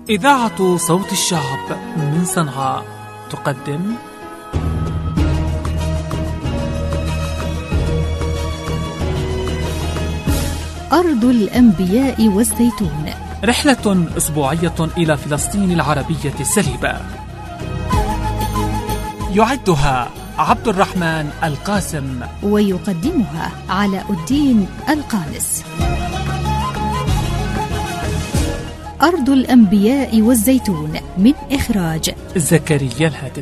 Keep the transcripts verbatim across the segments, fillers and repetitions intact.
إذاعة صوت الشعب من صنعاء تقدم أرض الأنبياء والزيتون، رحلة أسبوعية إلى فلسطين العربية السليبة، يعدها عبد الرحمن القاسم ويقدمها علاء الدين القانس. أرض الأنبياء والزيتون من إخراج زكريا الهاتف.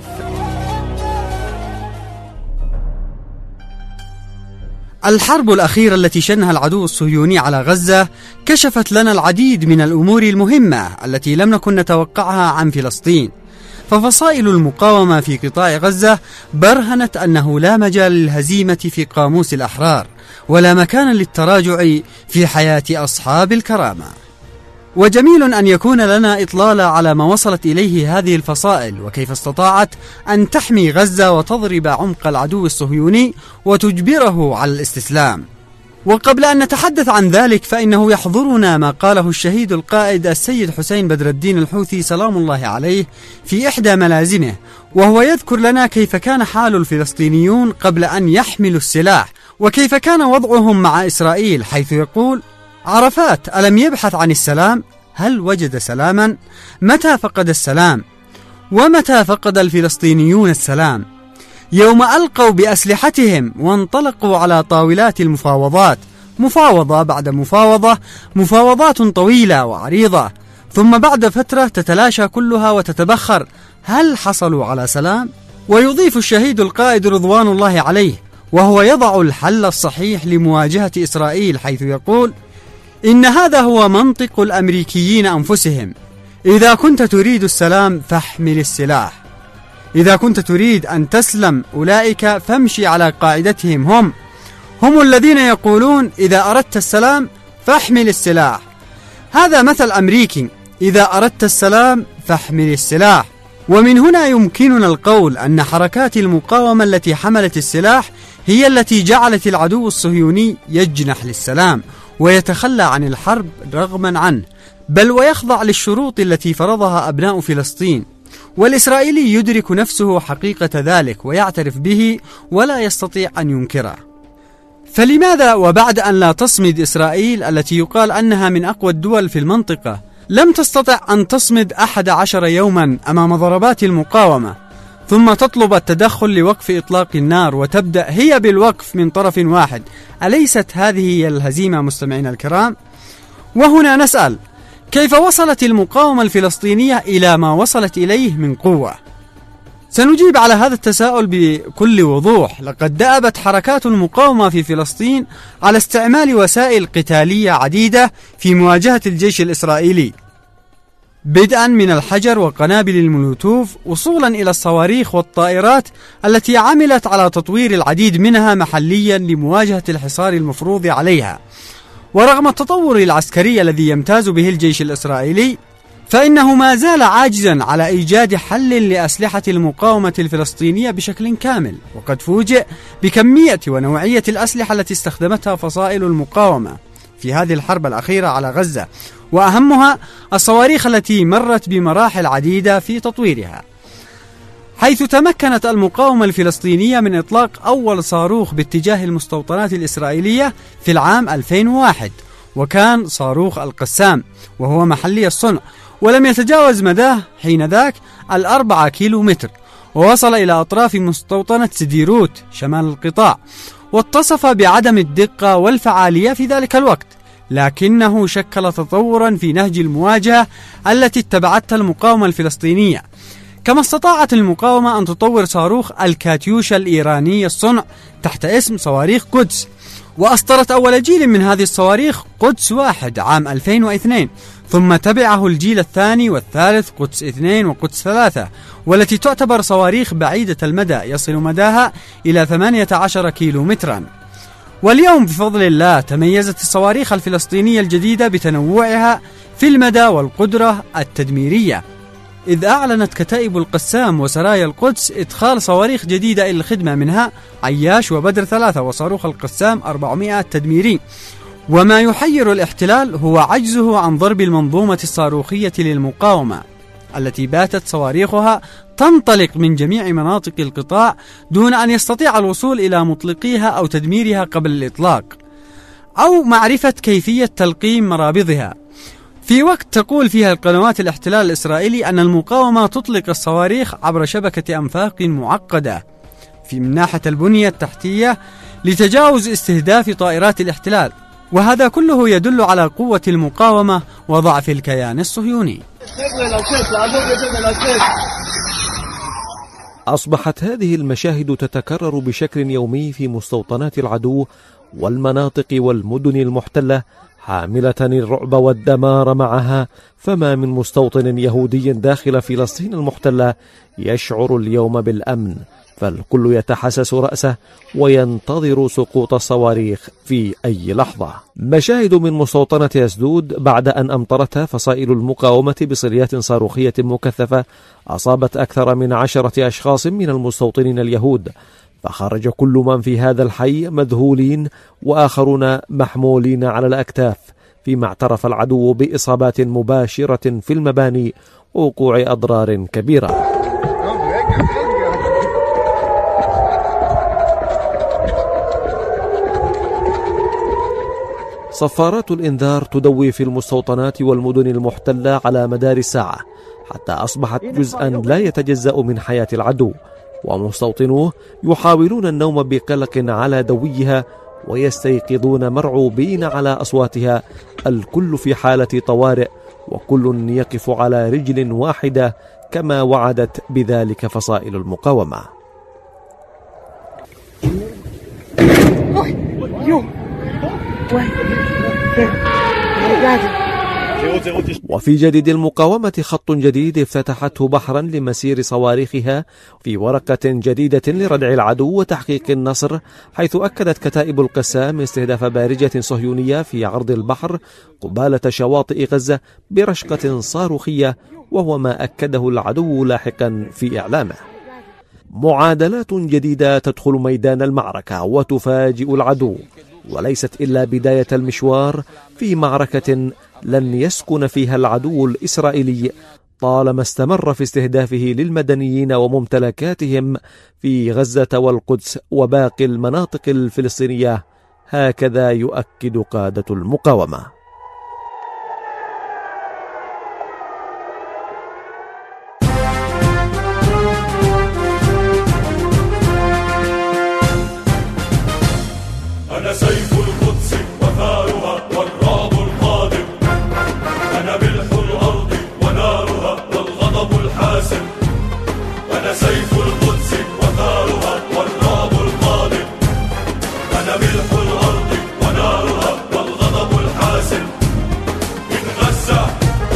الحرب الأخيرة التي شنها العدو الصهيوني على غزة كشفت لنا العديد من الأمور المهمة التي لم نكن نتوقعها عن فلسطين، ففصائل المقاومة في قطاع غزة برهنت أنه لا مجال للهزيمة في قاموس الأحرار، ولا مكان للتراجع في حياة أصحاب الكرامة. وجميل أن يكون لنا إطلالة على ما وصلت إليه هذه الفصائل، وكيف استطاعت أن تحمي غزة وتضرب عمق العدو الصهيوني وتجبره على الاستسلام. وقبل أن نتحدث عن ذلك فإنه يحضرنا ما قاله الشهيد القائد السيد حسين بدر الدين الحوثي سلام الله عليه في إحدى ملازمه، وهو يذكر لنا كيف كان حال الفلسطينيون قبل أن يحملوا السلاح، وكيف كان وضعهم مع إسرائيل، حيث يقول: عرفات ألم يبحث عن السلام؟ هل وجد سلاما؟ متى فقد السلام؟ ومتى فقد الفلسطينيون السلام؟ يوم ألقوا بأسلحتهم وانطلقوا على طاولات المفاوضات، مفاوضة بعد مفاوضة، مفاوضات طويلة وعريضة، ثم بعد فترة تتلاشى كلها وتتبخر. هل حصلوا على سلام؟ ويضيف الشهيد القائد رضوان الله عليه وهو يضع الحل الصحيح لمواجهة إسرائيل، حيث يقول: إن هذا هو منطق الأمريكيين أنفسهم، إذا كنت تريد السلام فاحمل السلاح، إذا كنت تريد أن تسلم أولئك فامشي على قاعدتهم، هم هم الذين يقولون إذا أردت السلام فاحمل السلاح. هذا مثل أمريكي: إذا أردت السلام فاحمل السلاح. ومن هنا يمكننا القول أن حركات المقاومة التي حملت السلاح هي التي جعلت العدو الصهيوني يجنح للسلام ويتخلى عن الحرب رغما عنه، بل ويخضع للشروط التي فرضها أبناء فلسطين. والإسرائيلي يدرك نفسه حقيقة ذلك ويعترف به ولا يستطيع أن ينكره. فلماذا وبعد أن لا تصمد إسرائيل التي يقال أنها من أقوى الدول في المنطقة لم تستطع أن تصمد أحد عشر يوما أمام ضربات المقاومة، ثم تطلب التدخل لوقف إطلاق النار وتبدأ هي بالوقف من طرف واحد؟ أليست هذه هي الهزيمة مستمعين الكرام؟ وهنا نسأل: كيف وصلت المقاومة الفلسطينية إلى ما وصلت إليه من قوة؟ سنجيب على هذا التساؤل بكل وضوح. لقد دأبت حركات المقاومة في فلسطين على استعمال وسائل قتالية عديدة في مواجهة الجيش الإسرائيلي، بدءا من الحجر وقنابل المولوتوف وصولا إلى الصواريخ والطائرات التي عملت على تطوير العديد منها محليا لمواجهة الحصار المفروض عليها. ورغم التطور العسكري الذي يمتاز به الجيش الإسرائيلي فإنه ما زال عاجزا على إيجاد حل لأسلحة المقاومة الفلسطينية بشكل كامل، وقد فوجئ بكمية ونوعية الأسلحة التي استخدمتها فصائل المقاومة في هذه الحرب الأخيرة على غزة، وأهمها الصواريخ التي مرت بمراحل عديدة في تطويرها، حيث تمكنت المقاومة الفلسطينية من إطلاق أول صاروخ باتجاه المستوطنات الإسرائيلية في العام ألفين وواحد، وكان صاروخ القسام، وهو محلي الصنع، ولم يتجاوز مداه حين ذاك الأربعة كيلو متر، ووصل إلى أطراف مستوطنة سديروت شمال القطاع، واتصف بعدم الدقة والفعالية في ذلك الوقت، لكنه شكل تطورا في نهج المواجهة التي اتبعتها المقاومة الفلسطينية. كما استطاعت المقاومة أن تطور صاروخ الكاتيوشا الإيراني الصنع تحت اسم صواريخ قدس، وأصدرت أول جيل من هذه الصواريخ قدس واحد عام ألفين واثنين، ثم تبعه الجيل الثاني والثالث قدس اثنين وقدس ثلاثة، والتي تعتبر صواريخ بعيدة المدى يصل مداها إلى ثمانية عشر كيلو مترا. واليوم بفضل الله تميزت الصواريخ الفلسطينية الجديدة بتنوعها في المدى والقدرة التدميرية، إذ أعلنت كتائب القسام وسرايا القدس إدخال صواريخ جديدة إلى الخدمة، منها عياش وبدر ثلاثة وصاروخ القسام أربعمائة التدميري، وما يحير الاحتلال هو عجزه عن ضرب المنظومة الصاروخية للمقاومة التي باتت صواريخها تنطلق من جميع مناطق القطاع دون أن يستطيع الوصول إلى مطلقيها أو تدميرها قبل الإطلاق، أو معرفة كيفية تلقيم مرابضها، في وقت تقول فيها القنوات الاحتلال الإسرائيلي أن المقاومة تطلق الصواريخ عبر شبكة أنفاق معقدة في من ناحية البنية التحتية لتجاوز استهداف طائرات الاحتلال، وهذا كله يدل على قوة المقاومة وضعف الكيان الصهيوني. أصبحت هذه المشاهد تتكرر بشكل يومي في مستوطنات العدو والمناطق والمدن المحتلة، حاملة الرعب والدمار معها، فما من مستوطن يهودي داخل فلسطين المحتلة يشعر اليوم بالأمن، فالكل يتحسس رأسه وينتظر سقوط الصواريخ في أي لحظة. مشاهد من مستوطنة أسدود بعد أن أمطرتها فصائل المقاومة بصليات صاروخية مكثفة أصابت أكثر من عشرة أشخاص من المستوطنين اليهود، فخرج كل من في هذا الحي مذهولين وآخرون محمولين على الأكتاف، فيما اعترف العدو بإصابات مباشرة في المباني ووقوع أضرار كبيرة. صفارات الإنذار تدوي في المستوطنات والمدن المحتلة على مدار الساعة، حتى أصبحت جزءا لا يتجزأ من حياة العدو، ومستوطنوه يحاولون النوم بقلق على دويها ويستيقظون مرعوبين على أصواتها، الكل في حالة طوارئ وكل يقف على رجل واحدة كما وعدت بذلك فصائل المقاومة. وفي جديد المقاومة خط جديد افتتحته بحرا لمسير صواريخها في ورقة جديدة لردع العدو وتحقيق النصر، حيث أكدت كتائب القسام استهداف بارجة صهيونية في عرض البحر قبالة شواطئ غزة برشقة صاروخية، وهو ما أكده العدو لاحقا في إعلامه. معادلات جديدة تدخل ميدان المعركة وتفاجئ العدو، وليست إلا بداية المشوار في معركة لن يسكن فيها العدو الإسرائيلي طالما استمر في استهدافه للمدنيين وممتلكاتهم في غزة والقدس وباقي المناطق الفلسطينية، هكذا يؤكد قادة المقاومة. أنا سيف القدس وثارها والرعب القادم، أنا ملح الأرض ونارها والغضب الحاسم، أنا سيف القدس وثارها والرعب القادم، أنا ملح الأرض ونارها والغضب الحاسم، من غزة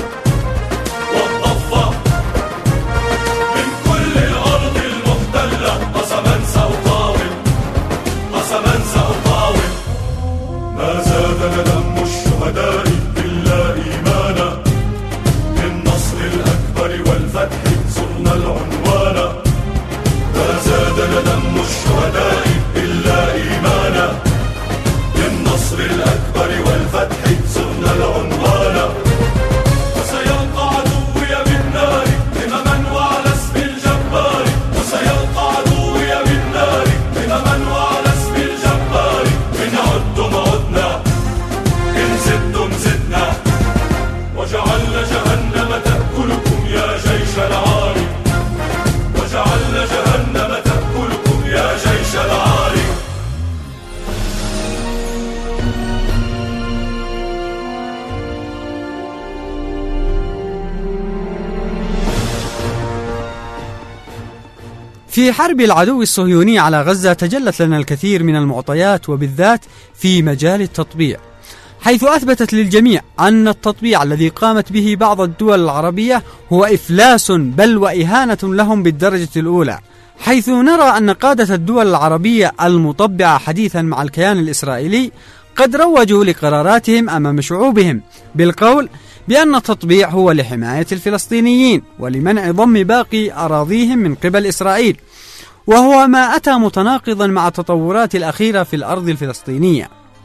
والضفة من كل الأرض المحتلة، قسما سأقاوم قسما سأقاوم، ما زادنا دم الشهداء إلا إيمانا، بالنصر الأكبر والفتح صرنا العنوان، ما زادنا دم الشهداء إلا إيمانا، بالنصر الأكبر والفتح صرنا العنوان، وسيلقى عدوي بالنار همما وعلى اسم الجبار، وسيلقى عدوي بالنار همما وعلى اسم الجبار، إن عدتم عدنا إن زدتم زدنا، وجعلنا جهنم تأكلكم يا جيش العاري، وجعلنا جهنم تأكلكم يا جيش العاري. في حرب العدو الصهيوني على غزة تجلت لنا الكثير من المعطيات، وبالذات في مجال التطبيع، حيث أثبتت للجميع أن التطبيع الذي قامت به بعض الدول العربية هو إفلاس بل وإهانة لهم بالدرجة الأولى، حيث نرى أن قادة الدول العربية المطبعة حديثا مع الكيان الإسرائيلي قد روجوا لقراراتهم أمام شعوبهم بالقول بأن التطبيع هو لحماية الفلسطينيين ولمنع ضم باقي أراضيهم من قبل إسرائيل، وهو ما أتى متناقضا مع التطورات الأخيرة في الأرض الفلسطينية.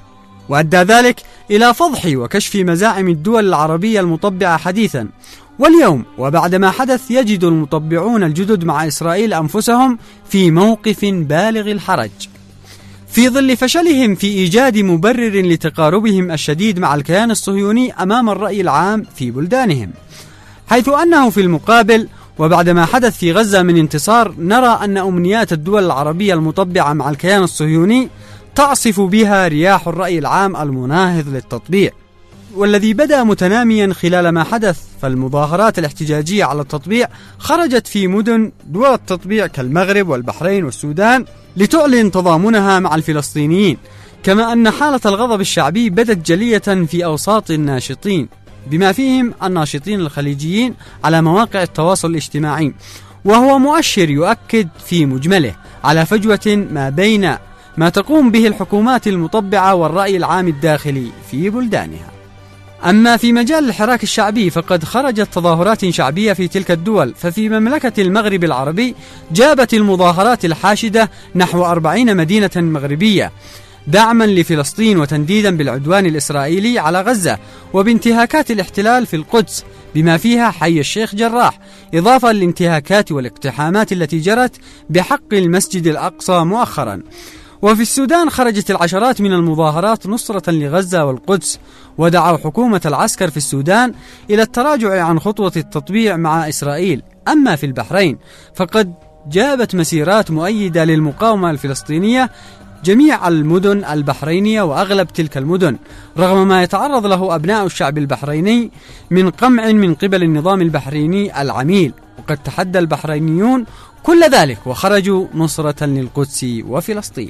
وأدى ذلك إلى فضح وكشف مزاعم الدول العربية المطبعة حديثا. واليوم وبعدما حدث يجد المطبعون الجدد مع إسرائيل أنفسهم في موقف بالغ الحرج في ظل فشلهم في إيجاد مبرر لتقاربهم الشديد مع الكيان الصهيوني أمام الرأي العام في بلدانهم، حيث أنه في المقابل وبعدما حدث في غزة من انتصار نرى أن أمنيات الدول العربية المطبعة مع الكيان الصهيوني تعصف بها رياح الرأي العام المناهض للتطبيع، والذي بدأ متناميا خلال ما حدث. فالمظاهرات الاحتجاجية على التطبيع خرجت في مدن دول التطبيع كالمغرب والبحرين والسودان لتعلن تضامنها مع الفلسطينيين، كما أن حالة الغضب الشعبي بدت جلية في أوساط الناشطين بما فيهم الناشطين الخليجيين على مواقع التواصل الاجتماعي، وهو مؤشر يؤكد في مجمله على فجوة ما بين ما تقوم به الحكومات المطبعة والرأي العام الداخلي في بلدانها. أما في مجال الحراك الشعبي فقد خرجت تظاهرات شعبية في تلك الدول، ففي مملكة المغرب العربي جابت المظاهرات الحاشدة نحو أربعين مدينة مغربية دعما لفلسطين وتنديدا بالعدوان الإسرائيلي على غزة وبانتهاكات الاحتلال في القدس بما فيها حي الشيخ جراح، إضافة للانتهاكات والاقتحامات التي جرت بحق المسجد الأقصى مؤخرا. وفي السودان خرجت العشرات من المظاهرات نصرة لغزة والقدس، ودعوا حكومة العسكر في السودان إلى التراجع عن خطوة التطبيع مع إسرائيل. أما في البحرين فقد جابت مسيرات مؤيدة للمقاومة الفلسطينية جميع المدن البحرينية وأغلب تلك المدن، رغم ما يتعرض له أبناء الشعب البحريني من قمع من قبل النظام البحريني العميل، وقد تحدى البحرينيون كل ذلك وخرجوا نصرة للقدس وفلسطين.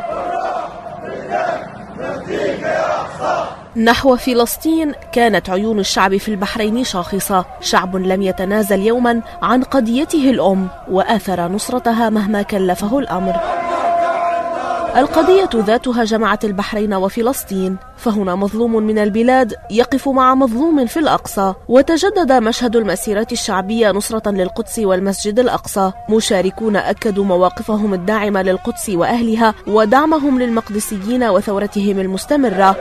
نحو فلسطين كانت عيون الشعب في البحرين شاخصة، شعب لم يتنازل يوما عن قضيته الأم وآثر نصرتها مهما كلفه الأمر. القضية ذاتها جمعت البحرين وفلسطين، فهنا مظلوم من البلاد يقف مع مظلوم في الأقصى، وتجدد مشهد المسيرات الشعبية نصرة للقدس والمسجد الأقصى. مشاركون أكدوا مواقفهم الداعمة للقدس وأهلها ودعمهم للمقدسيين وثورتهم المستمرة.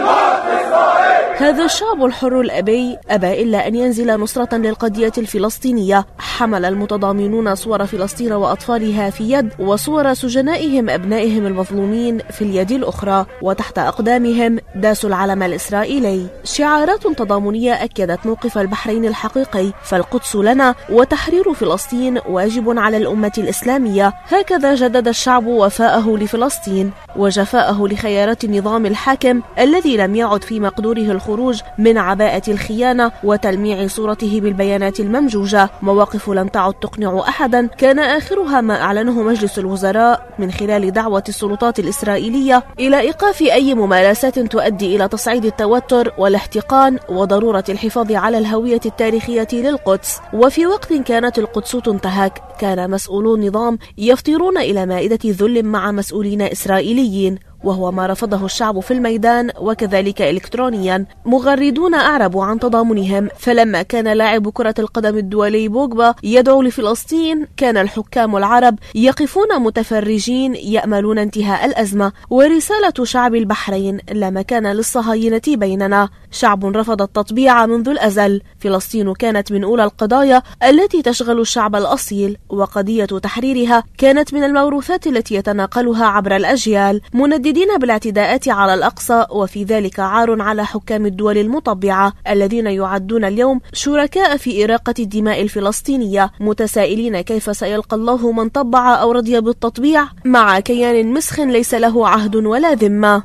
هذا الشعب الحر الأبي أبى إلا أن ينزل نصرة للقضية الفلسطينية. حمل المتضامنون صور فلسطين وأطفالها في يد، وصور سجنائهم أبنائهم المظلومين في اليد الأخرى، وتحت أقدامهم داسوا العلم الإسرائيلي. شعارات تضامنية أكدت موقف البحرين الحقيقي، فالقدس لنا وتحرير فلسطين واجب على الأمة الإسلامية. هكذا جدد الشعب وفاءه لفلسطين وجفاءه لخيارات النظام الحاكم الذي لم يعد في مقدوره الخروج من عباءة الخيانة وتلميع صورته بالبيانات الممجوجة. مواقف لم تعد تقنع أحدا، كان آخرها ما أعلنه مجلس الوزراء من خلال دعوة السلطات الإسرائيلية إلى إيقاف أي ممارسات تؤدي إلى تصعيد التوتر والاحتقان وضرورة الحفاظ على الهوية التاريخية للقدس. وفي وقت كانت القدس تنتهك، كان مسؤولو النظام يفطرون إلى مائدة ذل مع مسؤولين إسرائيليين، وهو ما رفضه الشعب في الميدان وكذلك إلكترونيا. مغردون أعربوا عن تضامنهم، فلما كان لاعب كرة القدم الدولي بوجبا يدعو لفلسطين كان الحكام العرب يقفون متفرجين يأملون انتهاء الأزمة. ورسالة شعب البحرين: لا مكان للصهاينة بيننا. شعب رفض التطبيع منذ الأزل. فلسطين كانت من أولى القضايا التي تشغل الشعب الأصيل، وقضية تحريرها كانت من الموروثات التي يتناقلها عبر الأجيال، منددين بالاعتداءات على الأقصى، وفي ذلك عار على حكام الدول المطبعة الذين يعدون اليوم شركاء في إراقة الدماء الفلسطينية، متسائلين كيف سيلقى الله من طبع أو رضي بالتطبيع مع كيان مسخ ليس له عهد ولا ذمة.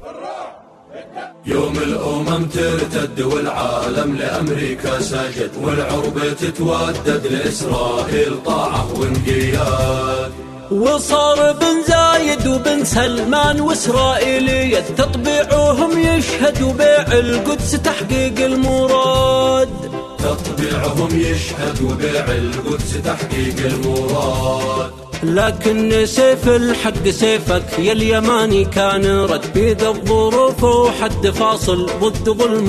يوم الأمم ترتد والعالم لأمريكا سجد، والعرب تتودد لإسرائيل طاعة وانقياد، وصار بن زايد وبن سلمان وإسرائيلية تطبيعهم يشهد بيع القدس تحقيق المراد. تطبيعهم يشهد بيع القدس تحقيق المراد. لكن سيف الحق سيفك يا اليماني كان رد بيد الظروف وحد فاصل ضد ظلم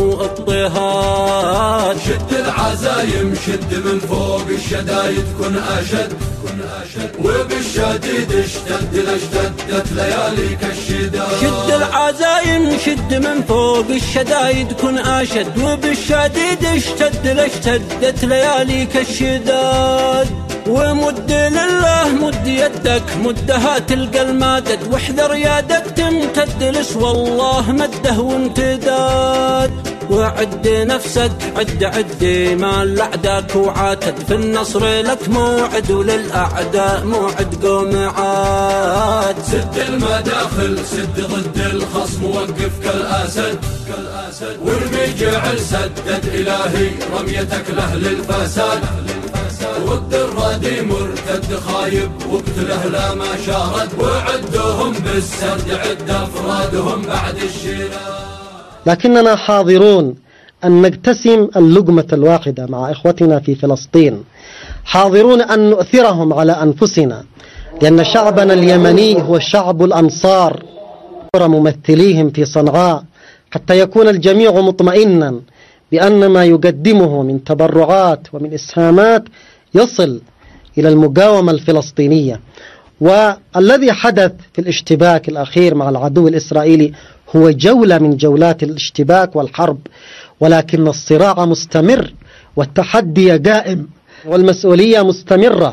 واضطهاد. شد العزايم شد من فوق الشدايد كن أشد كن أشد وبالشديد اشتد لاشتدت لياليك الشداد. شد العزايم شد من فوق الشدايد كن أشد وبالشديد اشتد لاشتدت لياليك الشداد. ومد لله مد يدك مدها تلقى المدد واحذر يدك تمتد لس والله مده وامتداد. وعد نفسك عد عد ما لعدك وعاتد في النصر لك موعد وللأعداء موعد قوم عاد. سد المداخل سد ضد الخصم وقف كالأسد كالأسد وارمي جعل سدد إلهي رميتك لأهل الفساد. ود الردي مرتد خايب وقتله لا ما شارد وعدهم بالسرد عد أفرادهم بعد الشراء. لكننا حاضرون أن نقتسم اللقمة الواحدة مع إخوتنا في فلسطين، حاضرون أن نؤثرهم على أنفسنا، لأن شعبنا اليمني هو شعب الأنصار ممثليهم في صنعاء، حتى يكون الجميع مطمئنا بأن ما يقدمه من تبرعات ومن إسهامات يصل إلى المقاومة الفلسطينية. والذي حدث في الاشتباك الأخير مع العدو الإسرائيلي هو جولة من جولات الاشتباك والحرب، ولكن الصراع مستمر والتحدي قائم والمسؤولية مستمرة،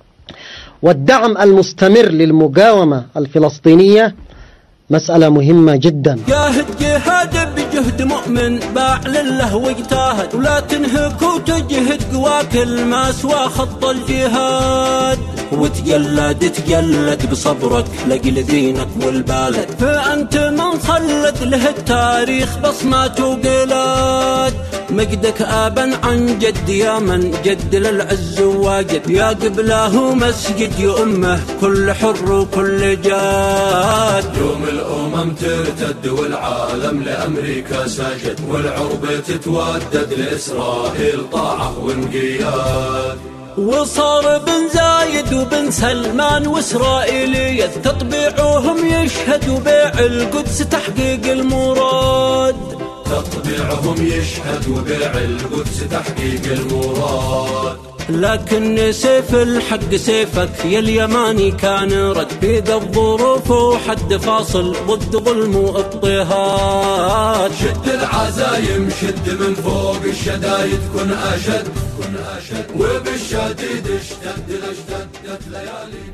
والدعم المستمر للمقاومة الفلسطينية مسألة مهمة جدا. جاهد جهاد بجهد مؤمن باع لله واجتهد ولا تنهك وتجهد قواك الماس وخط الجهاد. وتجلد تجلد بصبرك لقل دينك والبلد فأنت من خلد له التاريخ بصمات وقلاد. مجدك آبا عن جد يا من جد للعز واجد يا قبله مسجد يا أمه كل حر وكل جاد. يوم الأمم ترتد والعالم لأمريكا ساجد والعرب تتودد لإسرائيل طاعة وانقياد. وصار بن زايد وبن سلمان وإسرائيلية تطبيعهم يشهد بيع القدس تحقيق المراد. تطبيعهم يشهد وبيع القدس تحقيق المراد. لكن سيف الحق سيفك يا اليماني كان رد بيد الظروف وحد فاصل ضد ظلم واضطهاد. شد العزايم شد من فوق الشدايد كن أشد كن أشد وبالشديد اشتد لاشتدت لياليك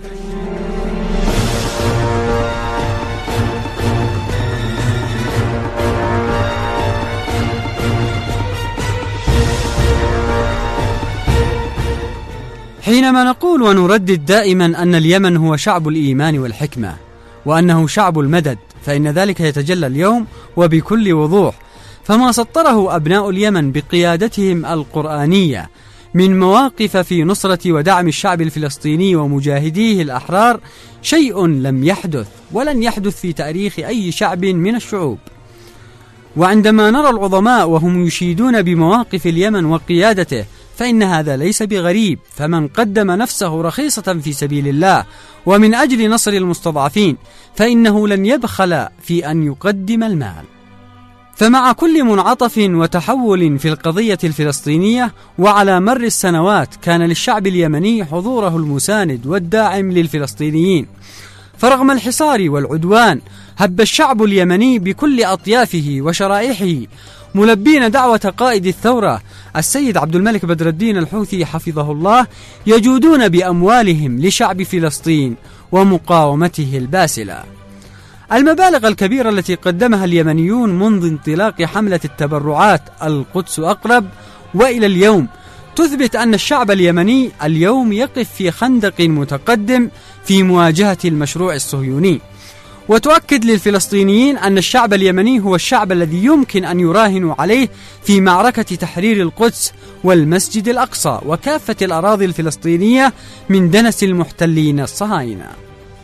حينما نقول ونردد دائما أن اليمن هو شعب الإيمان والحكمة وأنه شعب المدد، فإن ذلك يتجلى اليوم وبكل وضوح. فما سطره أبناء اليمن بقيادتهم القرآنية من مواقف في نصرة ودعم الشعب الفلسطيني ومجاهديه الأحرار شيء لم يحدث ولن يحدث في تاريخ أي شعب من الشعوب. وعندما نرى العظماء وهم يشيدون بمواقف اليمن وقيادته فإن هذا ليس بغريب، فمن قدم نفسه رخيصة في سبيل الله ومن أجل نصر المستضعفين فإنه لن يبخل في أن يقدم المال. فمع كل منعطف وتحول في القضية الفلسطينية وعلى مر السنوات كان للشعب اليمني حضوره المساند والداعم للفلسطينيين. فرغم الحصار والعدوان هب الشعب اليمني بكل أطيافه وشرائحه ملبين دعوة قائد الثورة السيد عبد الملك بدر الدين الحوثي حفظه الله، يجودون بأموالهم لشعب فلسطين ومقاومته الباسلة. المبالغ الكبيرة التي قدمها اليمنيون منذ انطلاق حملة التبرعات القدس أقرب وإلى اليوم تثبت أن الشعب اليمني اليوم يقف في خندق متقدم في مواجهة المشروع الصهيوني، وتؤكد للفلسطينيين أن الشعب اليمني هو الشعب الذي يمكن أن يراهنوا عليه في معركة تحرير القدس والمسجد الأقصى وكافة الأراضي الفلسطينية من دنس المحتلين الصهاينة.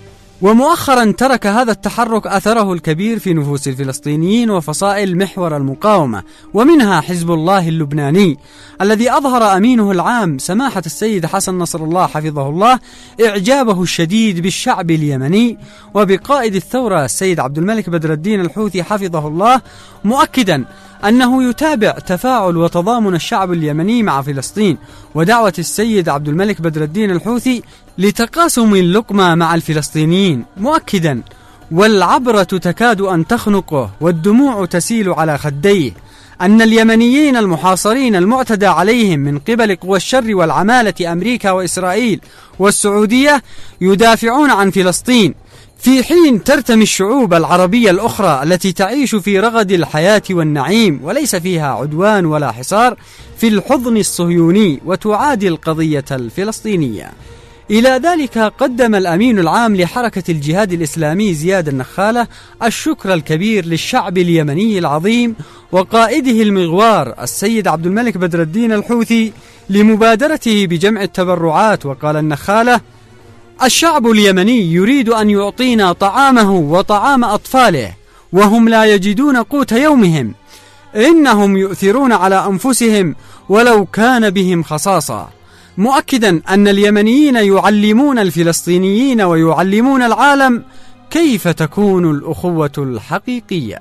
ومؤخرا ترك هذا التحرك أثره الكبير في نفوس الفلسطينيين وفصائل محور المقاومة، ومنها حزب الله اللبناني الذي أظهر أمينه العام سماحة السيد حسن نصر الله حفظه الله إعجابه الشديد بالشعب اليمني وبقائد الثورة السيد عبد الملك بدر الدين الحوثي حفظه الله، مؤكدا أنه يتابع تفاعل وتضامن الشعب اليمني مع فلسطين ودعوة السيد عبد الملك بدر الدين الحوثي لتقاسم اللقمة مع الفلسطينيين، مؤكدا والعبرة تكاد أن تخنقه والدموع تسيل على خديه أن اليمنيين المحاصرين المعتدى عليهم من قبل قوى الشر والعمالة أمريكا وإسرائيل والسعودية يدافعون عن فلسطين، في حين ترتمي الشعوب العربية الأخرى التي تعيش في رغد الحياة والنعيم وليس فيها عدوان ولا حصار في الحضن الصهيوني وتعادي القضية الفلسطينية. إلى ذلك قدم الأمين العام لحركة الجهاد الإسلامي زياد النخالة الشكر الكبير للشعب اليمني العظيم وقائده المغوار السيد عبد الملك بدر الدين الحوثي لمبادرته بجمع التبرعات، وقال النخالة: الشعب اليمني يريد أن يعطينا طعامه وطعام أطفاله وهم لا يجدون قوت يومهم، إنهم يؤثرون على أنفسهم ولو كان بهم خصاصة، مؤكدا أن اليمنيين يعلمون الفلسطينيين ويعلمون العالم كيف تكون الأخوة الحقيقية.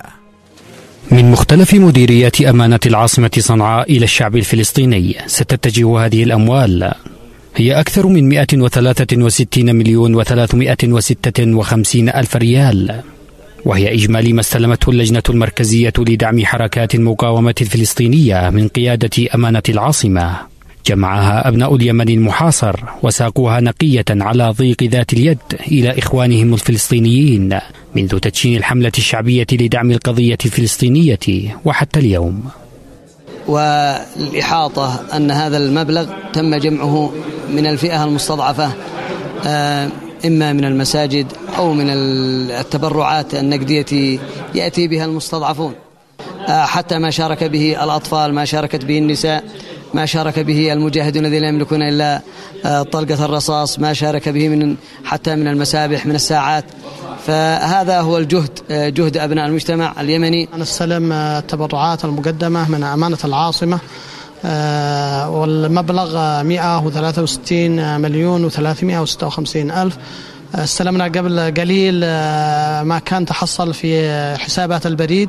من مختلف مديريات أمانة العاصمة صنعاء إلى الشعب الفلسطيني ستتجه هذه الأموال، هي أكثر من مئة وثلاثة وستين مليون وثلاثمئة وستة وخمسين ألف ريال، وهي إجمالي ما استلمته اللجنة المركزية لدعم حركات المقاومة الفلسطينية من قيادة أمانة العاصمة، جمعها أبناء اليمن المحاصر وساقوها نقية على ضيق ذات اليد إلى إخوانهم الفلسطينيين منذ تدشين الحملة الشعبية لدعم القضية الفلسطينية وحتى اليوم. والإحاطة أن هذا المبلغ تم جمعه من الفئة المستضعفة، إما من المساجد أو من التبرعات النقدية يأتي بها المستضعفون، حتى ما شارك به الأطفال، ما شاركت به النساء، ما شارك به المجاهدون الذين لا يملكون إلا طلقة الرصاص، ما شارك به من حتى من المسابح، من الساعات. فهذا هو الجهد، جهد أبناء المجتمع اليمني. نستلم التبرعات المقدمة من أمانة العاصمة، والمبلغ مئة وثلاثة وستين مليون وثلاثمئة وستة وخمسين ألف. استلمنا قبل قليل ما كان تحصل في حسابات البريد،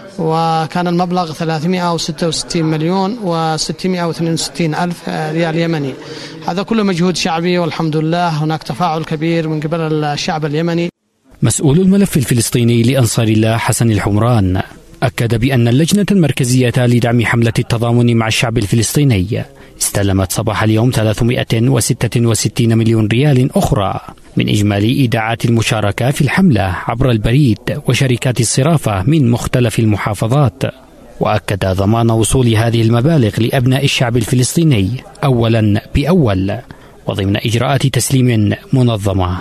وكان المبلغ ثلاثمئة وستة وستين مليون وستمئة واثنين وستين ألف ريال يمني. هذا كله مجهود شعبي، والحمد لله هناك تفاعل كبير من قبل الشعب اليمني. مسؤول الملف الفلسطيني لأنصار الله حسن الحمران أكد بأن اللجنة المركزية لدعم حملة التضامن مع الشعب الفلسطيني استلمت صباح اليوم ثلاثمئة وستة وستين مليون ريال أخرى من إجمالي إيداعات المشاركة في الحملة عبر البريد وشركات الصرافة من مختلف المحافظات، وأكد ضمان وصول هذه المبالغ لأبناء الشعب الفلسطيني أولا بأول وضمن إجراءات تسليم منظمة.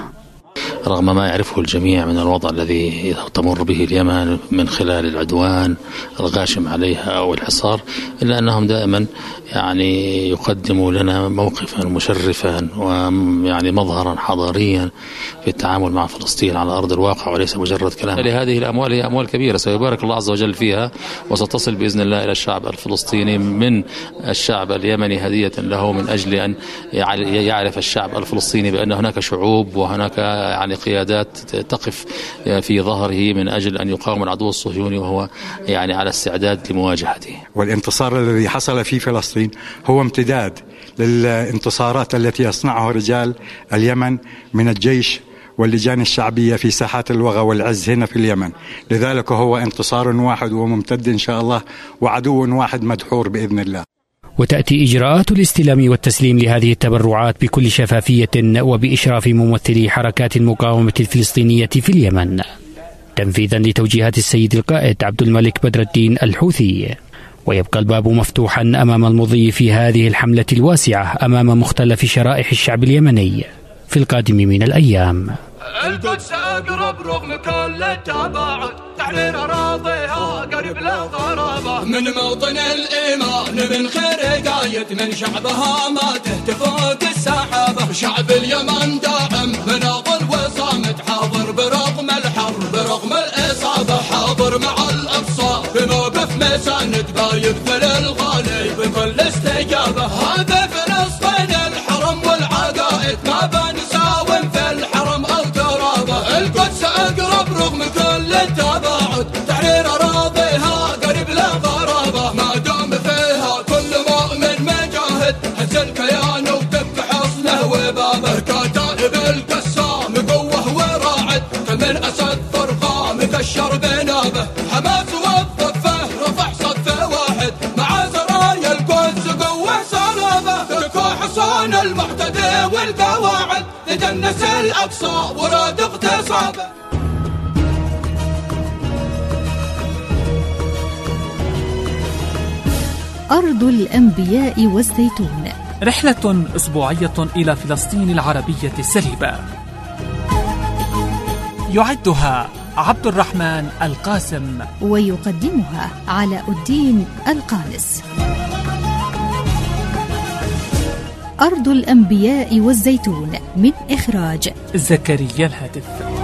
رغم ما يعرفه الجميع من الوضع الذي تمر به اليمن من خلال العدوان الغاشم عليها أو الحصار، إلا أنهم دائما يعني يقدموا لنا موقفا مشرفا ويعني مظهرا حضاريا في التعامل مع فلسطين على أرض الواقع وليس مجرد كلام. هذه الأموال هي أموال كبيرة سيبارك الله عز وجل فيها، وستصل بإذن الله إلى الشعب الفلسطيني من الشعب اليمني هدية له، من أجل أن يعرف الشعب الفلسطيني بأن هناك شعوب وهناك يعني قيادات تقف في ظهره من أجل أن يقاوم العدو الصهيوني، وهو يعني على استعداد لمواجهته. والانتصار الذي حصل في فلسطين هو امتداد للانتصارات التي يصنعها رجال اليمن من الجيش واللجان الشعبية في ساحات الوغى والعز هنا في اليمن، لذلك هو انتصار واحد وممتد إن شاء الله، وعدو واحد مدحور بإذن الله. وتأتي إجراءات الاستلام والتسليم لهذه التبرعات بكل شفافية وبإشراف ممثلي حركات المقاومة الفلسطينية في اليمن، تنفيذا لتوجيهات السيد القائد عبد الملك بدر الدين الحوثي. ويبقى الباب مفتوحا أمام المضي في هذه الحملة الواسعة أمام مختلف شرائح الشعب اليمني في القادم من الأيام. القدس أقرب رغم كل التباعد، تحرير أراضيها قريب للغرابة، من موطن الإيمان من خير قايد، من شعبها ما تهتف فوق السحابة، شعب اليمن داعم مناضل وصامت حاضر القواعد تجنس الأقصى وراد اغتصابه. أرض الأنبياء والزيتون، رحلة أسبوعية إلى فلسطين العربية السليبة، يعدها عبد الرحمن القاسم ويقدمها علاء الدين القانس. أرض الأنبياء والزيتون من إخراج زكريا الهاتف.